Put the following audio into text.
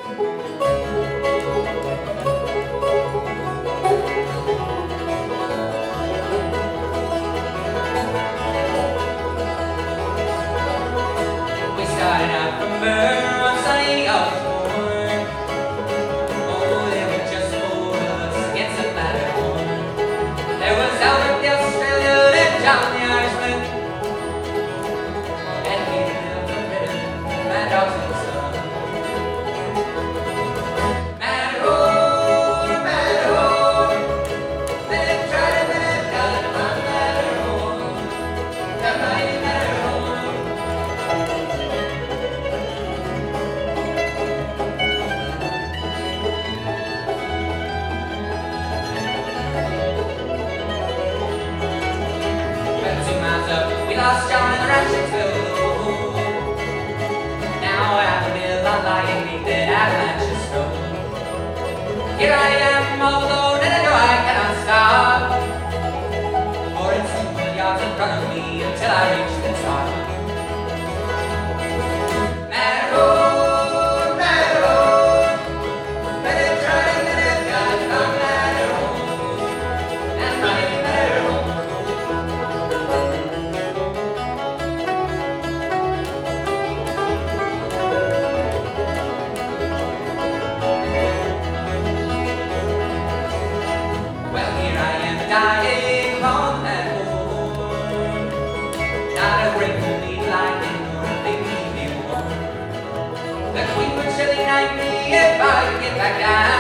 We started out from Burn on sunny Osborne. Oh, they were just for us against the Matterhorn. There was Albert the Australian and John the Irishman, and Peter the Briton, Mad Dogs and the Sun. Matterhorn, Matterhorn, they tried to man down on Matterhorn, the mighty Matterhorn. But 2 miles up, we lost John and the rations filled. Now half a mile on lying beneath that avalanche of snow. Here I am all alone and I know I cannot stop, for it's 200 yards in front of me until I reach the top. Matterhorn, Matterhorn, but they tried and they've got from Matterhorn, and mighty Matterhorn. Well, here I am dying on that horn. Not a break for me lightning or a big TV warm. The Queen would surely knight me if I could get back down.